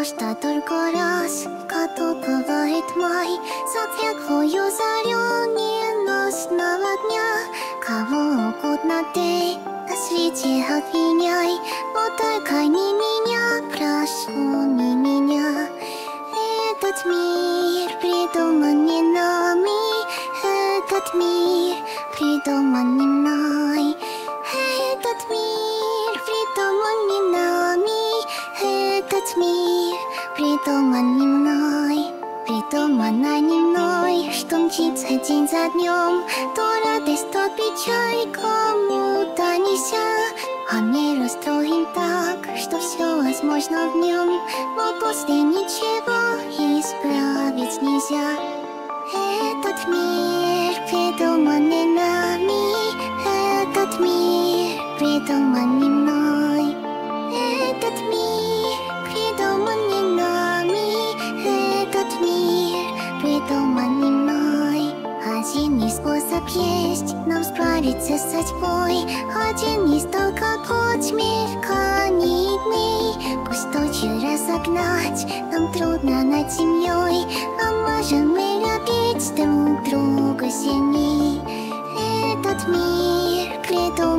что только раз готов бывает май. Затягиваю зарю ненастного дня. Кого угодно ты на свете обвиняй, но только не меня, прошу, не меня. Этот мир придуман не нами, этот мир придуман не мной. Этот мир придуман не нами, этот мир придуман не мной. Придумано не мной, что мчится день за днем, то радость, то печаль кому-то нельзя. А мир устроен так, что все возможно в нем, но после ничего исправить нельзя. Этот мир придуман не нами, этот мир придуман не мной. Этот мир придуман не нами, этот мир придуман не мной. Один из способ есть нам справиться с судьбой, один из только путь мельканий дней. Пусть тучи разогнать нам трудно над землей, но можем мы любить друг друга сильней. Этот мир придуман